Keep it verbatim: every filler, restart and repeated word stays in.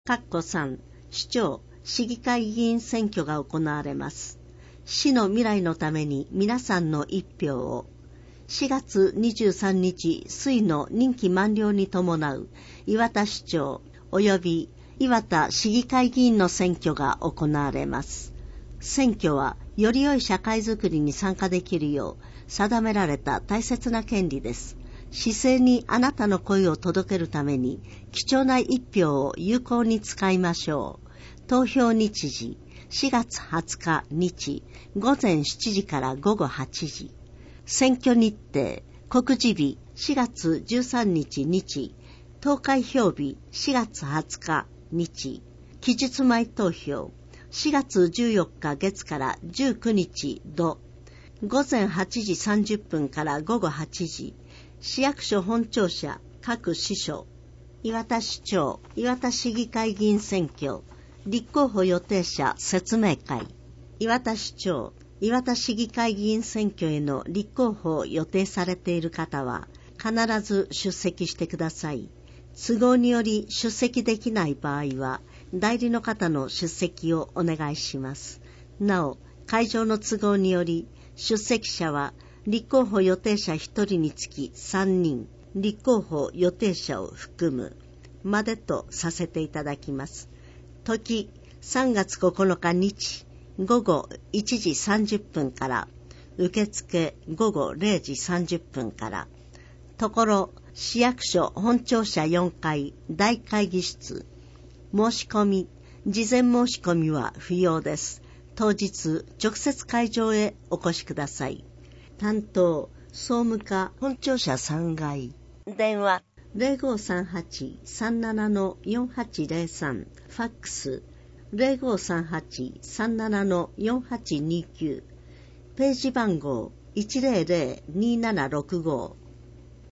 かっこさん、市長、市議会議員選挙が行われます。市の未来のために皆さんの一票を。しがつにじゅうさんにち水の任期満了に伴う磐田市長及び磐田市議会議員の選挙が行われます。選挙はより良い社会づくりに参加できるよう定められた大切な権利です。市政にあなたの声を届けるために貴重な一票を有効に使いましょう。投票日時しがつはつか日ごぜんしちじからごごはちじ。選挙日程告示日しがつじゅうさんにち日、投開票日しがつはつか日、期日前投票しがつじゅうよっか月からじゅうくにち土、ごぜんはちじさんじゅっぷんからごごはちじ、市役所本庁舎各支所、磐田市長、磐田市議会議員選挙、立候補予定者説明会。磐田市長、磐田市議会議員選挙への立候補を予定されている方は必ず出席してください。都合により出席できない場合は代理の方の出席をお願いします。なお、会場の都合により出席者は立候補予定者ひとりにつきさんにん、立候補予定者を含むまでとさせていただきます。時さんがつここのか日ごごいちじさんじゅっぷんから、受付ごごれいじさんじゅっぷんから。ところ市役所本庁舎よんかい大会議室。申し込み、事前申し込みは不要です。当日直接会場へお越しください。担当総務課本庁舎さんがい。電話ゼロごさんはち さんなな のよんはちゼロさん、ファックスゼロごさんはち さんなな のよんはちにきゅう、ページ番号いちゼロゼロ にななろくご。